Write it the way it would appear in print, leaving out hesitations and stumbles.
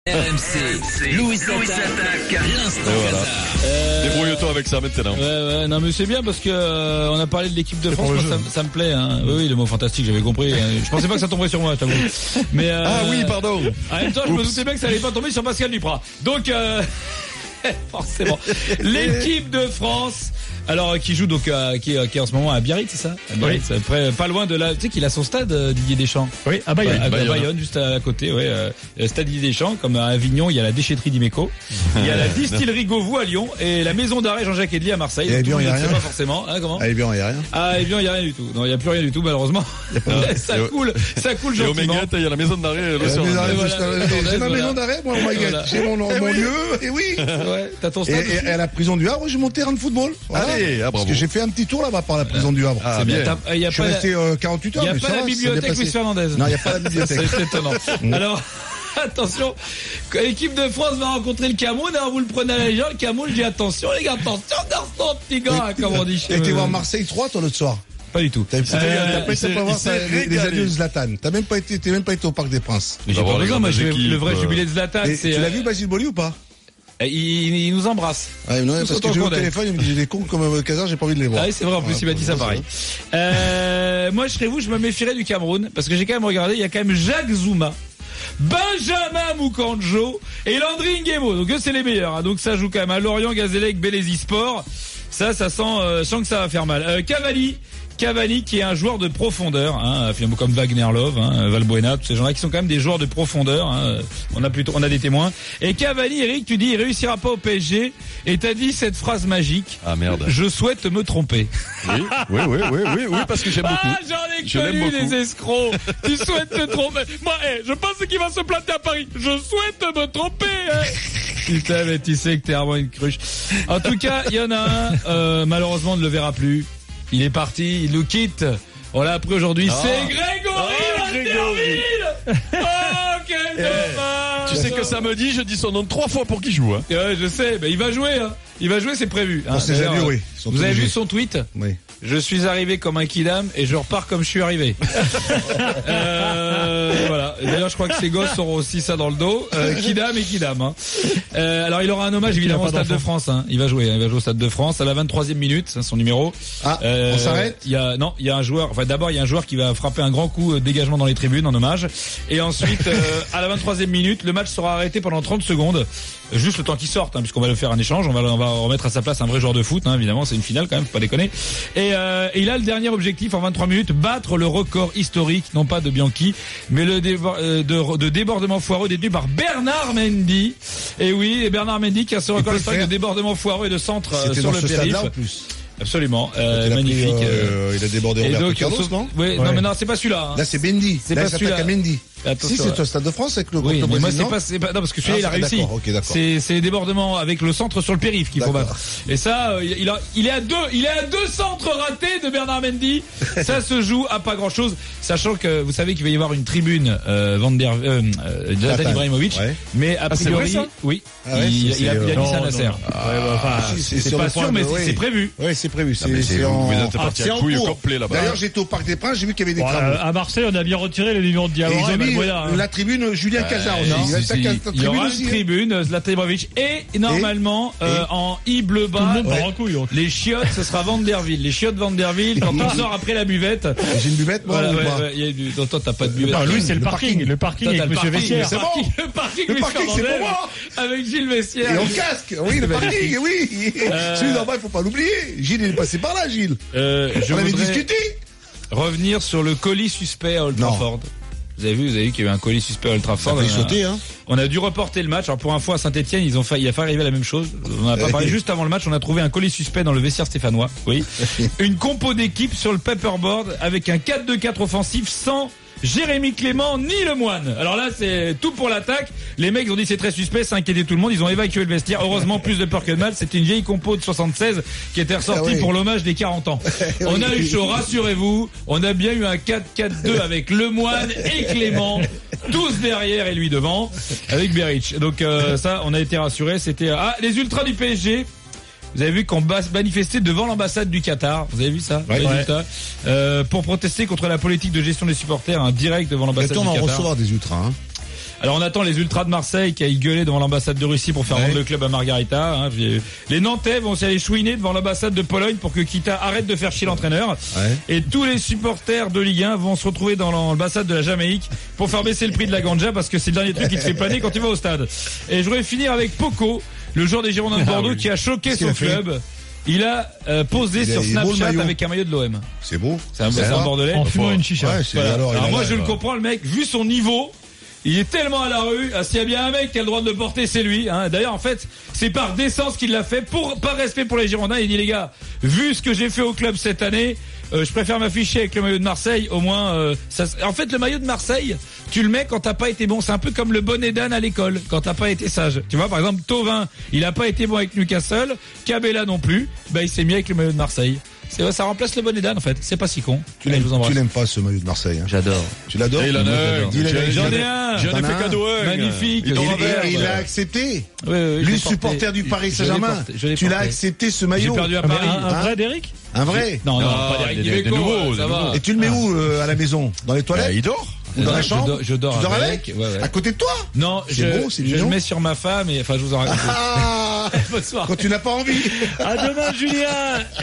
RMC, Louis s'attaque, l'instant voilà. Débrouille-toi avec ça maintenant. Ouais, non mais c'est bien parce que on a parlé de l'équipe de France, moi, ça me plaît. Hein. Oui, le mot fantastique, j'avais compris. Je pensais pas que ça tomberait sur moi, je t'avoue. Mais ah oui, pardon. En même temps, je me doutais bien que ça allait pas tomber sur Pascal Duprat. Donc forcément, l'équipe de France. Alors qui joue donc qui est en ce moment à Biarritz, c'est ça? Biarritz, oui. Après, pas loin de là, tu sais qu'il a son stade Didier Deschamps. Oui, à Bayonne. À Bayonne, juste à côté, ouais. Stade Didier Deschamps, comme à Avignon, il y a la déchetterie d'Imeco, il y a la distillerie Gauvou à Lyon et la maison d'arrêt Jean-Jacques Edly à Marseille. Et Evian, il y a rien. Pas forcément, hein, comment? À Evian, il y a rien. Ah, Evian, il y a rien du tout. Non, il y a plus rien du tout malheureusement. Ça coule et gentiment. au Méguette, il y a la maison d'arrêt le soir. J'ai ma maison d'arrêt, moi, au Méguette. J'ai mon lieu, et oui. Ouais, t'as ton stade. Et à la prison du Havre, j'ai mon terrain de football. Allez, parce que j'ai fait un petit tour là-bas par la prison du Havre. Ah, bien. Je suis resté 48 heures. Il n'y a pas la bibliothèque Luis Fernandez. Non, il n'y a pas la bibliothèque. C'est étonnant. Alors, attention, l'équipe de France va rencontrer le Cameroun. Alors vous le prenez à la légère, le Cameroun, je dis attention les gars, attention garçon, petit gars, comme on dit chez nous. T'es voir Marseille 3 toi l'autre soir? Pas du tout. T'as pas été voir les adieux de Zlatan. T'es même pas été au Parc des Princes. Mais j'ai pas besoin, moi le vrai jubilé de Zlatan. Tu l'as vu Basile Boli ou pas? Il nous embrasse. Ah, non, parce que j'ai eu au téléphone, il me dit des cons comme Kazar, j'ai pas envie de les voir. Ah oui, c'est vrai, en plus, il m'a dit ça pareil. Moi, je serais vous, je me méfierais du Cameroun, parce que j'ai quand même regardé, il y a quand même Jacques Zouma, Benjamin Mukanjo et Landry Nguemo. Donc eux, c'est les meilleurs, hein. Donc ça joue quand même à Lorient, Gazélec, Bélézy Sport. Ça sent, je sens que ça va faire mal. Cavani qui est un joueur de profondeur, hein, finalement comme Wagner Love, hein, Valbuena, tous ces gens-là qui sont quand même des joueurs de profondeur. Hein, on a des témoins. Et Cavani, Eric, tu dis il réussira pas au PSG, et t'as dit cette phrase magique. Ah merde. Je souhaite me tromper. Oui, parce que j'aime beaucoup. Ah, j'en ai connu des escrocs. Tu souhaites te tromper. Moi, je pense qu'il va se planter à Paris. Je souhaite me tromper. Putain, mais tu sais que t'es vraiment une cruche. En tout cas, il y en a un. Malheureusement, on ne le verra plus. Il est parti, il nous quitte. On l'a appris aujourd'hui. C'est Grégory Vanderville. Oh, quel dommage. Tu sais que samedi, je dis son nom 3 fois pour qu'il joue. Hein. Ouais, je sais. Mais il va jouer. Hein. Il va jouer, c'est prévu. On s'est déjà vu, oui. Vous avez vu son tweet? Oui. Je suis arrivé comme un kidam et je repars comme je suis arrivé. Voilà. D'ailleurs, je crois que ses gosses auront aussi ça dans le dos. Kidam et kidam. Hein. Alors, il aura un hommage évidemment au Stade de France. Hein. Il va jouer au Stade de France à la 23e minute, c'est son numéro. Ah, on s'arrête. Il y a un joueur. Enfin, d'abord, il y a un joueur qui va frapper un grand coup dégagement dans les tribunes en hommage. Et ensuite, à la 23e minute, le match sera arrêté pendant 30 secondes. Juste le temps qu'il sorte, hein, puisqu'on va le faire un échange. On va remettre à sa place un vrai joueur de foot, hein, évidemment. C'est une finale quand même, faut pas déconner. Et il a le dernier objectif en 23 minutes, battre le record historique, non pas de Bianchi, mais de débordement foireux détenu par Bernard Mendy. Et oui, et Bernard Mendy qui a ce record historique de débordement foireux et de centre sur le périph'. En plus. Absolument, magnifique. Il a débordé Roberto Carlos, non? Oui, non, mais non, c'est pas celui-là. Hein. Là, c'est Mendy. C'est pas celui-là. Mendy. Attention, si, c'est au Stade de France avec le oui, contre mais moi, Brésil, c'est pas, non, parce que celui-là, il a réussi. D'accord, okay, d'accord. C'est les débordements avec le centre sur le périph' qu'il faut battre. Et ça, il est à deux centres ratés de Bernard Mendy. Ça se joue à pas grand chose. Sachant que, vous savez qu'il va y avoir une tribune, Zlatan Ibrahimovic. Ouais. Mais a priori, oui. Ah ouais, il a dit ça à Nasser. C'est pas sûr, mais c'est prévu. Oui, c'est prévu. Vous êtes parti à couille complet là-bas. D'ailleurs, j'étais au Parc des Princes, j'ai vu qu'il y avait des travaux. À Marseille, on a bien retiré le numéro de Diawara et Valbuena. La tribune Julien Cazard aussi. Il y aura une tribune, Zlatan Ibrahimovic, et normalement, en I bleu bas, les chiottes, ce sera Vanderville. Les chiottes Vanderville, quand on sort après la buvette. J'ai une buvette, moi, ou pas? Toi, t'as pas de buvette. Lui, c'est le parking. Le parking avec Monsieur Vessière. C'est bon. Le parking, c'est pour moi. Avec Gilles Vessière. Et en casque. Oui, le parking, oui. Celui d'en bas, il faut pas l'oublier. Gilles, il est passé par là, Gilles. On avait discuté. Revenir sur le colis suspect à Old Trafford. Vous avez vu qu'il y a eu un colis suspect à Old Trafford. Ça a failli sauter, hein. On a dû reporter le match. Alors pour info, à Saint-Etienne, il a failli arriver la même chose. On n'a pas parlé juste avant le match. On a trouvé un colis suspect dans le vestiaire stéphanois. Oui. Une compo d'équipe sur le paperboard avec un 4-2-4 offensif sans Jérémy Clément ni Lemoine. Alors là, c'est tout pour l'attaque. Les mecs ont dit c'est très suspect, ça inquiétait tout le monde. Ils ont évacué le vestiaire. Heureusement, plus de peur que de mal. C'était une vieille compo de 76 qui était ressortie pour l'hommage des 40 ans. On a eu chaud, rassurez-vous. On a bien eu un 4-4-2 avec Lemoine et Clément, tous derrière et lui devant, avec Beric. Donc ça, on a été rassurés. C'était les ultras du PSG. Vous avez vu qu'on manifestait devant l'ambassade du Qatar. Vous avez vu ça? Pour protester contre la politique de gestion des supporters, direct devant l'ambassade du Qatar. On va en recevoir des ultras. Alors on attend les Ultras de Marseille qui aillent gueuler devant l'ambassade de Russie pour faire vendre le club à Margarita. Hein. Les Nantais vont aussi aller chouiner devant l'ambassade de Pologne pour que Kita arrête de faire chier l'entraîneur. Et tous les supporters de Ligue 1 vont se retrouver dans l'ambassade de la Jamaïque pour faire baisser le prix de la ganja parce que c'est le dernier truc qui te fait planer quand tu vas au stade. Et je voudrais finir avec Poco, le joueur des Girondins de Bordeaux qui a choqué son club. Il a posé sur Snapchat avec un maillot de l'OM. C'est beau. C'est un Bordelais. En fumant une chicha. Voilà. Alors moi je le comprends, le mec, vu son niveau, il est tellement à la rue. S'il y a bien un mec qui a le droit de le porter, c'est lui. Hein. D'ailleurs, en fait, c'est par décence qu'il l'a fait, par respect pour les Girondins. Il dit, les gars, vu ce que j'ai fait au club cette année, je préfère m'afficher avec le maillot de Marseille. Au moins, en fait, le maillot de Marseille, tu le mets quand t'as pas été bon. C'est un peu comme le bonnet d'âne à l'école, quand t'as pas été sage. Tu vois, par exemple, Thauvin, il a pas été bon avec Newcastle. Cabella non plus. Il s'est mis avec le maillot de Marseille. Ça remplace le bonnet d'âne en fait, c'est pas si con. Tu n'aimes pas ce maillot de Marseille, hein. J'adore. Tu l'adores? J'en ai un. J'en ai fait cadeau. Magnifique. Il l'a accepté. Lui, supporter du Paris Saint-Germain. Tu l'as accepté ce maillot. J'ai perdu à Paris. Un vrai d'Eric? Un vrai? Non, pas d'Eric Dimeco, ça va. Et tu le mets où à la maison? Dans les toilettes? Il dort. Ou dans la chambre? Je dors. Tu dors avec? Ouais. À côté de toi? Non, je le mets sur ma femme et enfin je vous en raconte. Bonsoir. Quand tu n'as pas envie. À demain, Julien.